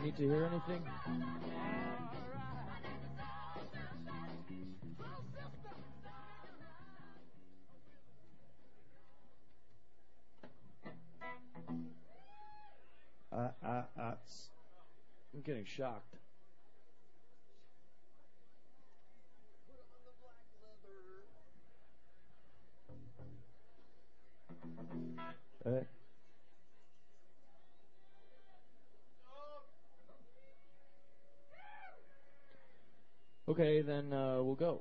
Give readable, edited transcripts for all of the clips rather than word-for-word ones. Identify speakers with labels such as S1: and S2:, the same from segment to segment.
S1: need to hear anything? I'm getting shocked. Okay, then we'll go.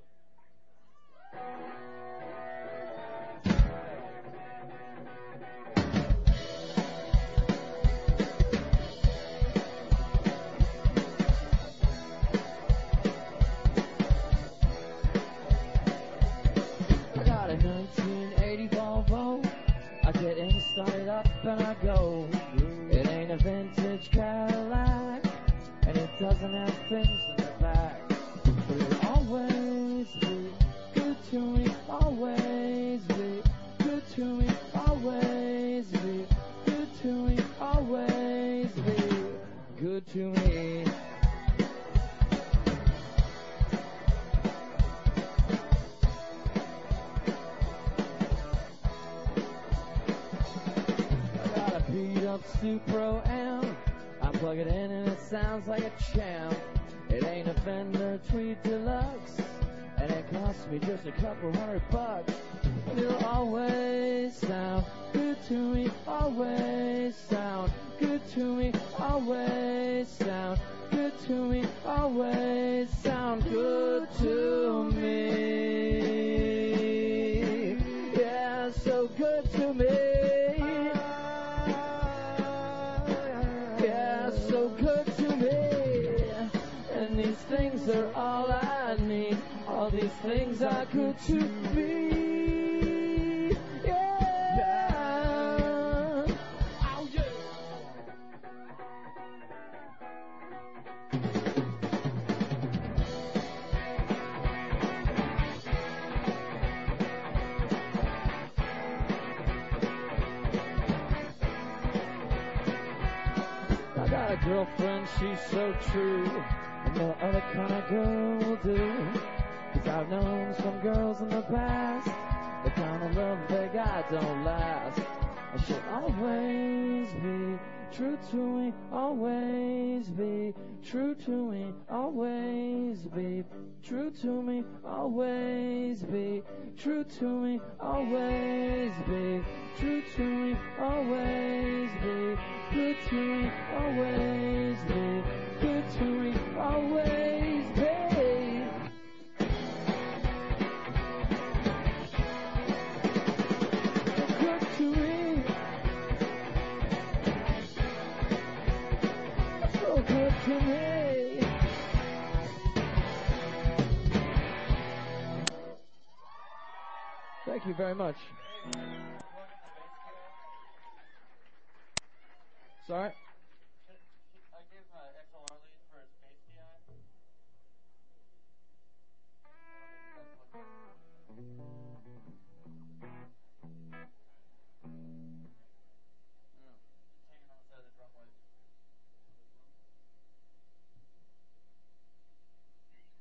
S1: I got a 1980 Volvo. I get in, start it up, and I go. It ain't a vintage Cadillac, and it doesn't have fins in the back. But it'll always be good to me, always be good to me, always be good to me, always be good to me. Supro amp, I plug it in and it sounds like a champ. It ain't a Fender Tweed Deluxe, and it cost me just a couple $100. But it'll always sound good to me, always sound good to me, always sound good to me, always sound good to me. Yeah, so good to me. Things are all I need. All these things are good to me. Yeah. Oh, yeah. I got a girlfriend, she's so true. No other kind of girl will do. 'Cause I've known some girls in the past, the kind of love they got don't last. I should always be true to me, always be true to me, always be true to me, always be true to me, always be true to me, always be good to me, always be good to me, always be good to me, so good to me. Thank you very much. Sorry.